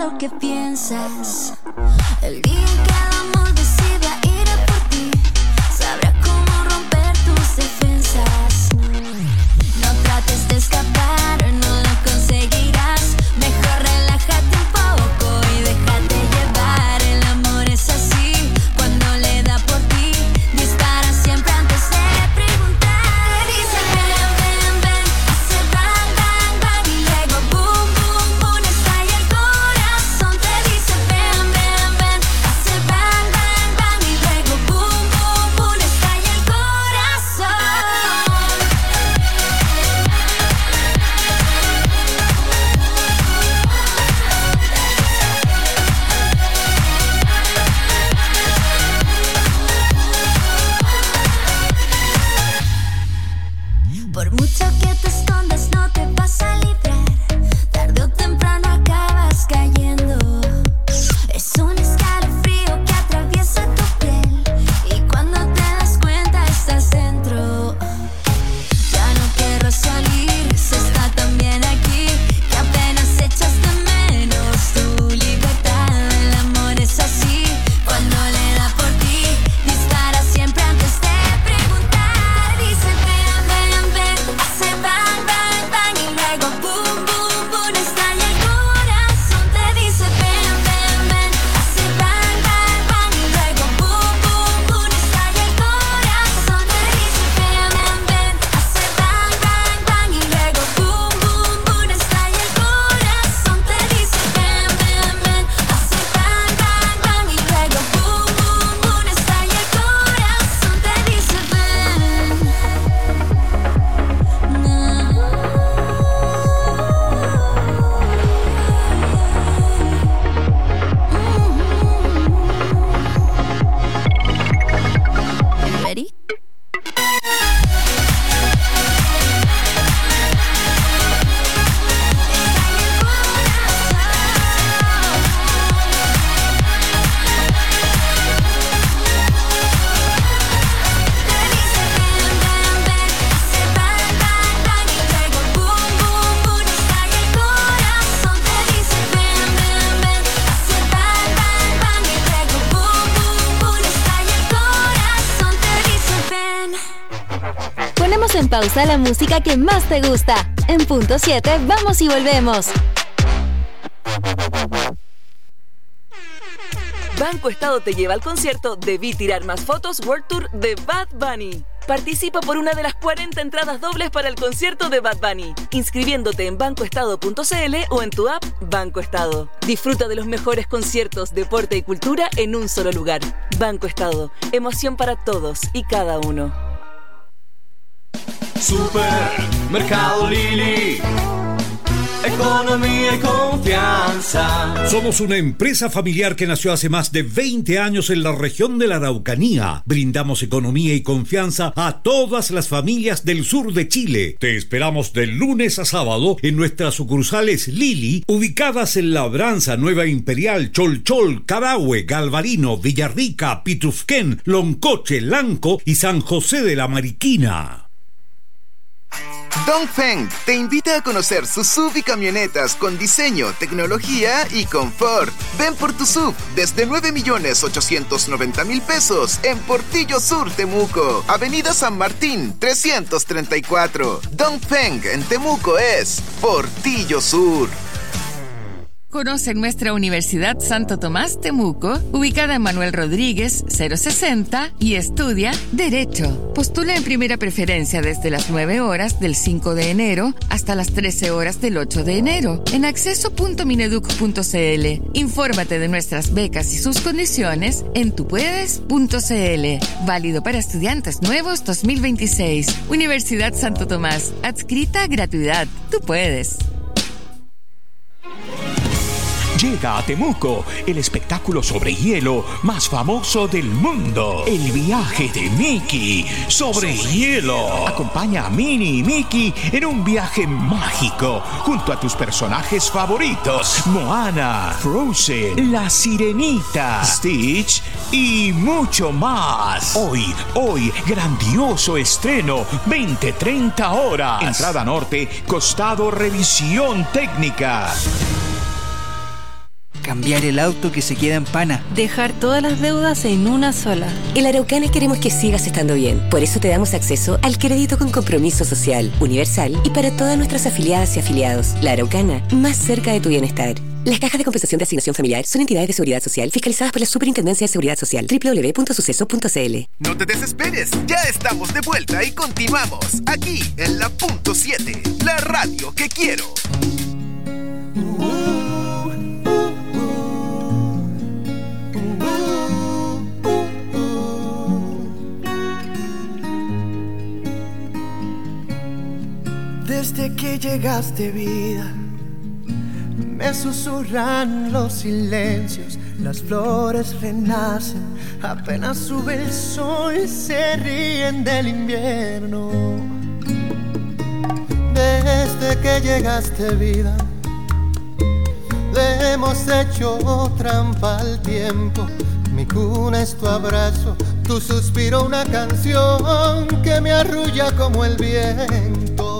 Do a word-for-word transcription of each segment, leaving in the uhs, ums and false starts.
lo que piensas. El día en que el amor decida ir a por ti, sabrá cómo romper tus defensas. No trates de escapar, no lo conseguirás. Mejor relájate un poco y déjate llevar. El amor es así, cuando le da por ti, dispara siempre antes de preguntar. Dice ven, ven, ven, hace bang, bang, bang y luego boom, boom, boom, estalla el corazón. Te dice ven, ven, ven, hace bang, bang, bang y luego boom, boom, boom, estalla el corazón. Por mucho que te escondas no te vas a librar, tarde o temprano acabas cayendo. Es un escalofrío que atraviesa tu piel y cuando te das cuenta estás dentro. Ya no quiero salir, se está tan bien aquí que apenas echas de menos tu libertad. El amor es así, cuando le da por ti, dispara siempre antes de preguntar. Dice ven, ven, ven, hace bang, bang, bang y luego boom, boom, boom, estalla el corazón. Te dice ven, ven, ven, hace bang, bang, bang y luego boom, boom, boom, estalla el corazón. Te dice ven, ven, ven, hace bang, bang, bang y luego boom, boom, boom, estalla el corazón. Te dice ven, ven, ven, hace bang, bang, bang y luego boom, boom, boom, estalla el corazón. Te dice ven. Ready? Ponemos en pausa la música que más te gusta. En punto siete, vamos y volvemos. Banco Estado te lleva al concierto Debí Tirar Más Fotos World Tour de Bad Bunny. Participa por una de las cuarenta entradas dobles para el concierto de Bad Bunny, inscribiéndote en banco estado punto c l o en tu app Banco Estado. Disfruta de los mejores conciertos, deporte y cultura en un solo lugar. Banco Estado, emoción para todos y cada uno. Supermercado Lili, economía y confianza. Somos una empresa familiar que nació hace más de veinte años en la región de la Araucanía. Brindamos economía y confianza a todas las familias del sur de Chile. Te esperamos de lunes a sábado en nuestras sucursales Lili, ubicadas en Labranza, Nueva Imperial, Cholchol, Carahue, Galvarino, Villarrica, Pitrufquén, Loncoche, Lanco y San José de la Mariquina. Dongfeng te invita a conocer sus S U V y camionetas con diseño, tecnología y confort. Ven por tu S U V desde nueve millones ochocientos noventa mil pesos en Portillo Sur, Temuco, Avenida San Martín trescientos treinta y cuatro. Dongfeng en Temuco es Portillo Sur. Conoce nuestra Universidad Santo Tomás Temuco, ubicada en Manuel Rodríguez cero sesenta, y estudia Derecho. Postula en primera preferencia desde las nueve horas del cinco de enero hasta las trece horas del ocho de enero en acceso punto mineduc punto c l. Infórmate de nuestras becas y sus condiciones en tupuedes punto c l. Válido para estudiantes nuevos dos mil veintiséis. Universidad Santo Tomás. Adscrita a gratuidad. Tú puedes. Llega a Temuco el espectáculo sobre hielo más famoso del mundo. El viaje de Mickey sobre hielo. Acompaña a Minnie y Mickey en un viaje mágico junto a tus personajes favoritos: Moana, Frozen, La Sirenita, Stitch y mucho más. Hoy, hoy, grandioso estreno, veinte treinta horas. Entrada norte, costado revisión técnica. cambiar el auto que se queda en pana, dejar todas las deudas en una sola. En la Araucana queremos que sigas estando bien. Por eso te damos acceso al crédito con compromiso social, universal y para todas nuestras afiliadas y afiliados. La Araucana, más cerca de tu bienestar. Las cajas de compensación de asignación familiar son entidades de seguridad social fiscalizadas por la Superintendencia de Seguridad Social. doble u doble u doble u punto suceso punto c l. No te desesperes, ya estamos de vuelta y continuamos aquí en la punto siete, la radio que quiero. Desde que llegaste, vida, me susurran los silencios, las flores renacen, apenas sube el sol, se ríen del invierno. Desde que llegaste, vida, le hemos hecho trampa al tiempo. Mi cuna es tu abrazo, tu suspiro una canción que me arrulla como el viento.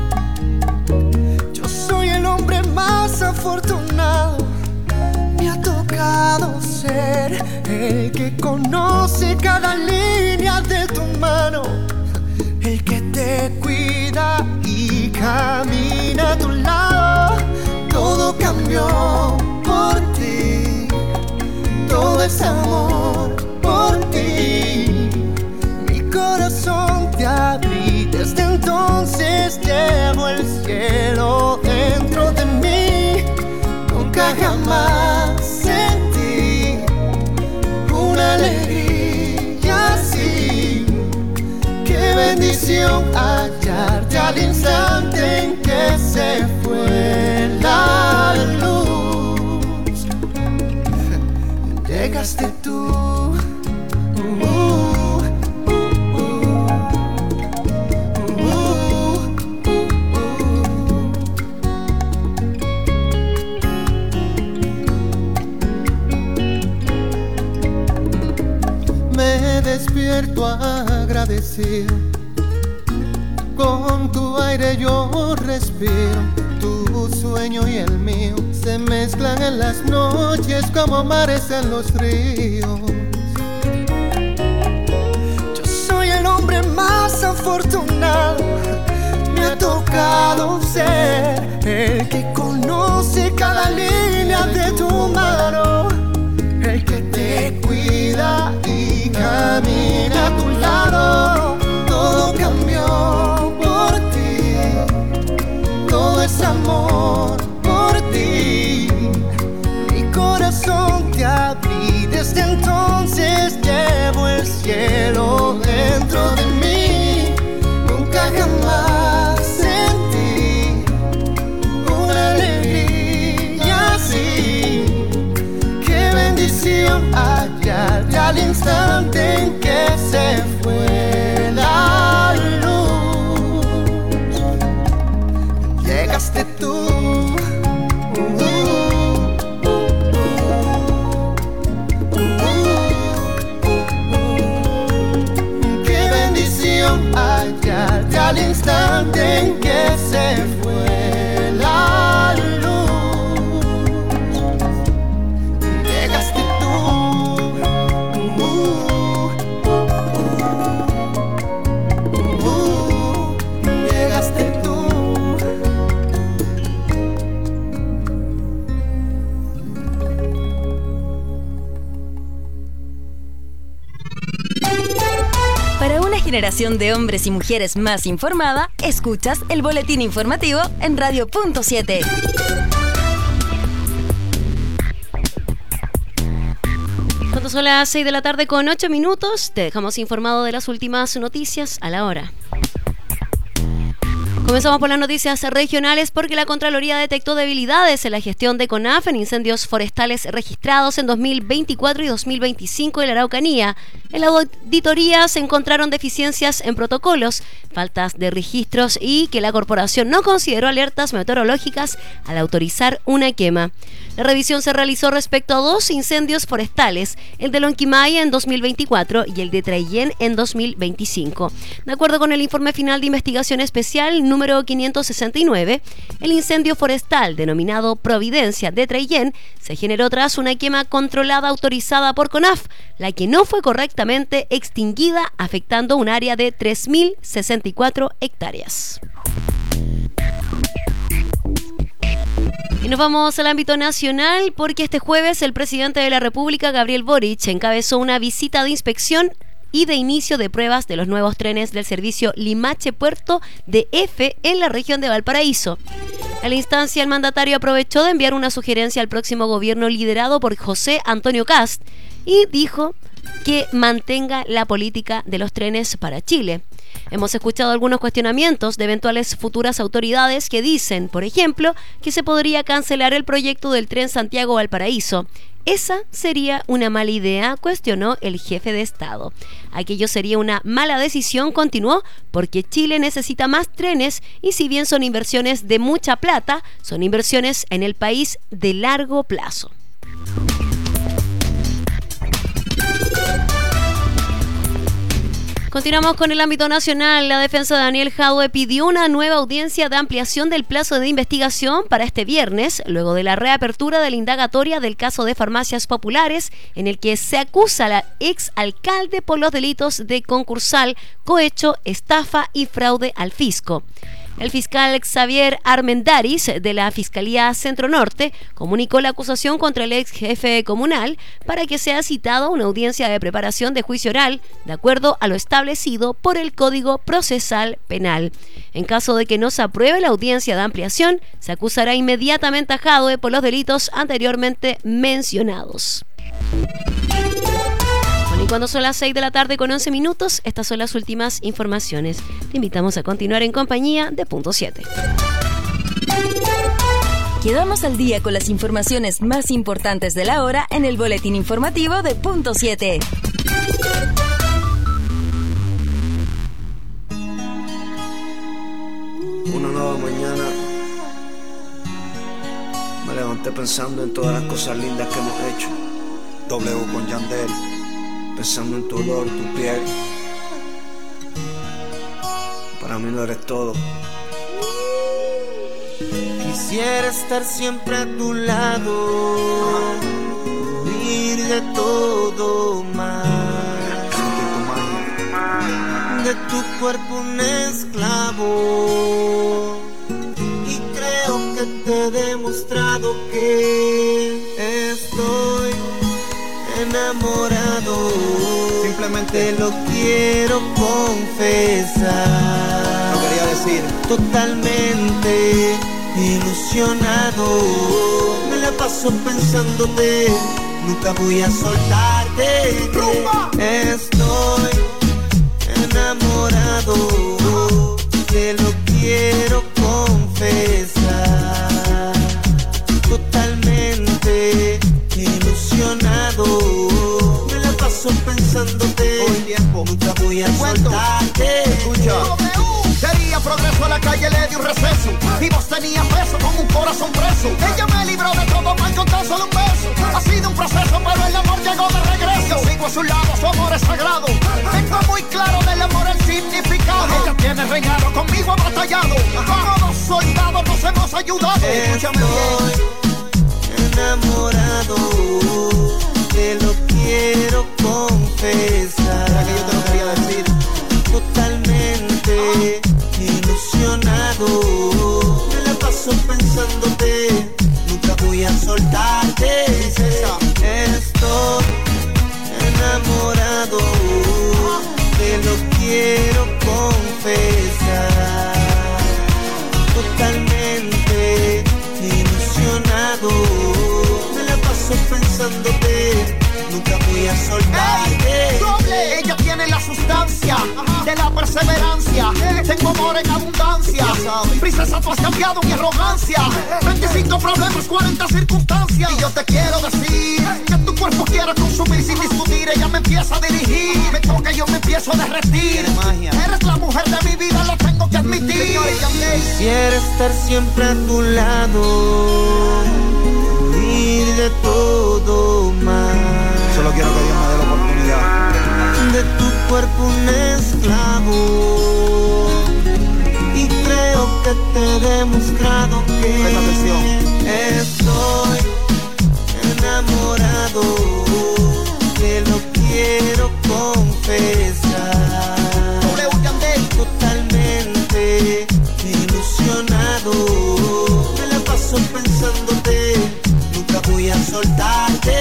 Soy el hombre más afortunado, me ha tocado ser el que conoce cada línea de tu mano, el que te cuida y camina a tu lado. Todo cambió por ti, todo es amor por ti. Mi corazón te abrí, desde entonces llevo el cielo dentro de mí. Nunca jamás sentí una alegría así. Qué bendición hallarte al instante en que se fue la luz. Llegaste tú. Despierto agradecido, con tu aire yo respiro, tu sueño y el mío se mezclan en las noches como mares en los ríos. Yo soy el hombre más afortunado, me ha tocado ser el que conoce cada línea de tu mano, el que te cuida y camina a tu lado. Todo cambió por ti, todo es amor por ti. Mi corazón te abrí, desde entonces llevo el cielo dentro de mí. Nunca jamás sentí una alegría así. Qué bendición hallarte al instante en que se fue la luz. Llegaste tú. Qué bendición hallarte al instante en que se fue la luz. Llegaste tú. Llegaste tú. Para una generación de hombres y mujeres más informada, escuchas el boletín informativo en Radio Punto siete. Cuando son las seis de la tarde con ocho minutos, te dejamos informado de las últimas noticias a la hora. Comenzamos por las noticias regionales porque la Contraloría detectó debilidades en la gestión de CONAF en incendios forestales registrados en dos mil veinticuatro y dos mil veinticinco en la Araucanía. En la auditoría se encontraron deficiencias en protocolos, faltas de registros y que la corporación no consideró alertas meteorológicas al autorizar una quema. La revisión se realizó respecto a dos incendios forestales, el de Lonquimay en dos mil veinticuatro y el de Traillén en dos mil veinticinco. De acuerdo con el informe final de investigación especial número quinientos sesenta y nueve, el incendio forestal denominado Providencia de Traillén se generó tras una quema controlada autorizada por CONAF, la que no fue correctamente extinguida, afectando un área de tres mil sesenta y cuatro hectáreas. Y nos vamos al ámbito nacional porque este jueves el presidente de la República, Gabriel Boric, encabezó una visita de inspección y de inicio de pruebas de los nuevos trenes del servicio Limache-Puerto de F en la región de Valparaíso. En la instancia, el mandatario aprovechó de enviar una sugerencia al próximo gobierno liderado por José Antonio Kast y dijo que mantenga la política de los trenes para Chile. Hemos escuchado algunos cuestionamientos de eventuales futuras autoridades que dicen, por ejemplo, que se podría cancelar el proyecto del tren Santiago-Valparaíso. Esa sería una mala idea, cuestionó el jefe de Estado. Aquello sería una mala decisión, continuó, porque Chile necesita más trenes y si bien son inversiones de mucha plata, son inversiones en el país de largo plazo. Continuamos con el ámbito nacional. La defensa de Daniel Jadue pidió una nueva audiencia de ampliación del plazo de investigación para este viernes, luego de la reapertura de la indagatoria del caso de Farmacias Populares, en el que se acusa al exalcalde por los delitos de concursal, cohecho, estafa y fraude al fisco. El fiscal Xavier Armendáriz de la Fiscalía Centro Norte comunicó la acusación contra el ex jefe comunal para que sea citado a una audiencia de preparación de juicio oral de acuerdo a lo establecido por el Código Procesal Penal. En caso de que no se apruebe la audiencia de ampliación, se acusará inmediatamente a Jadue por los delitos anteriormente mencionados. Y cuando son las seis de la tarde con once minutos, estas son las últimas informaciones. Te invitamos a continuar en compañía de Punto siete. Quedamos al día con las informaciones más importantes de la hora en el boletín informativo de Punto siete. Una nueva mañana me levanté pensando en todas las cosas lindas que hemos hecho. W con Yandel. Pensando en tu olor, tu piel. Para mí no eres todo. Quisiera estar siempre a tu lado, huir de todo mal, de tu cuerpo un esclavo. Y creo que te he demostrado que estoy enamorado, simplemente lo quiero confesar. Lo quería decir. Totalmente ilusionado, me la paso pensándote, nunca voy a soltarte. ¡Rumba! Estoy enamorado, te lo quiero confesar. Totalmente ilusionado, me la paso pensándote, todo el tiempo, nunca voy a soltarte. Escucha. Quería progreso, a la calle le di un receso, y vos tenías peso con un corazón preso. Ella me libró de todo mal con tan solo un beso. Ha sido un proceso, pero el amor llegó de regreso. Yo sigo a su lado, su amor es sagrado. Tengo muy claro del amor el significado. Ella tiene reinado, conmigo ha batallado. Como dos soldados nos hemos ayudado. Escúchame bien. Enamorado, te lo quiero confesar. Era que yo te lo quería decir. Totalmente ilusionado, me la paso pensándote, nunca voy a soltarte. Estoy enamorado, te lo quiero confesar. Totalmente ilusionado, me la paso pensándote, nunca voy a soltarte. ¡Ey! ¡Doble! Ella tiene la sustancia de la perseverancia. Tengo amor en abundancia. Princesa, tú has cambiado mi arrogancia. veinticinco problemas, cuarenta circunstancias. Y yo te quiero decir que tu cuerpo quiere consumir sin discutir. Ella me empieza a dirigir, me toca y yo me empiezo a derretir. Eres la mujer de mi vida, lo tengo que admitir. Quisiera estar siempre a tu lado, de todo más. Solo quiero que Dios me dé la oportunidad de tu cuerpo un esclavo. Y creo que te he demostrado que estoy enamorado. Te lo quiero confesar. Totalmente ilusionado. Me la paso pensándote, nunca voy a soltarte.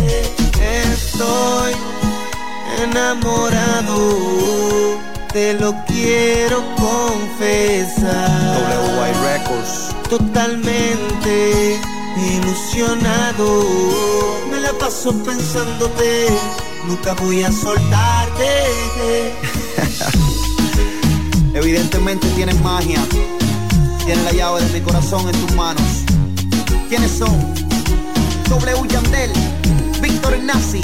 Estoy enamorado, te lo quiero confesar. W Y Records. Totalmente ilusionado. Me la paso pensándote, nunca voy a soltarte. Evidentemente tienes magia. Tienes la llave de mi corazón en tus manos. ¿Quiénes son? W Yandel, Víctor Nazi,